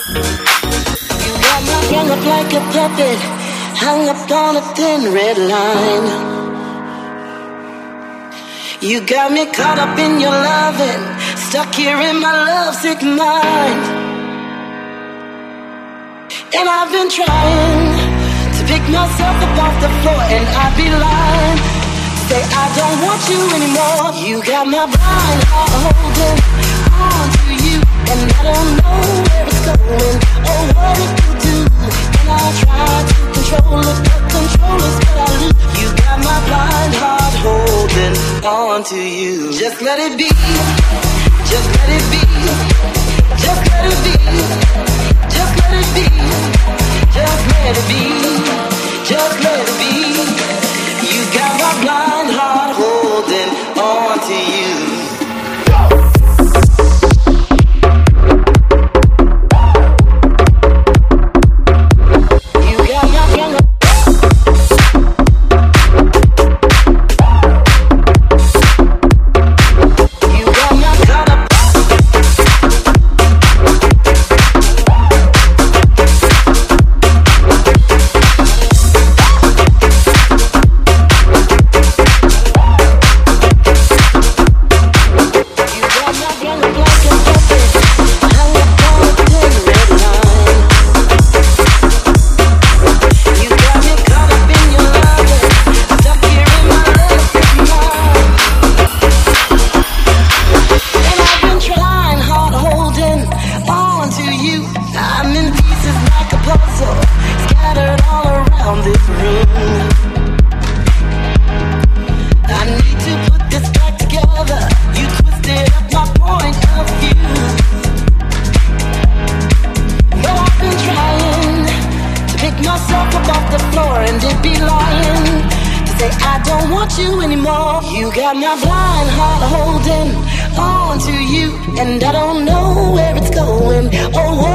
You got me hung up like a puppet, hung up on a thin red line. You got me caught up in your loving, stuck here in my lovesick mind. And I've been trying to pick myself up off the floor, and I'd be lying to say I don't want you anymore. You got my blind heart holding on to you, and I don't know where it's going or what it could do. And I try to control it, but control is what I lose. You got my blind heart holding on to you. Just let it be, just let it be, just let it be, just let it be, just let it be, just let it be. You got my blind heart holding on to you. You got my blind heart holding on to you, and I don't know where it's going. Oh,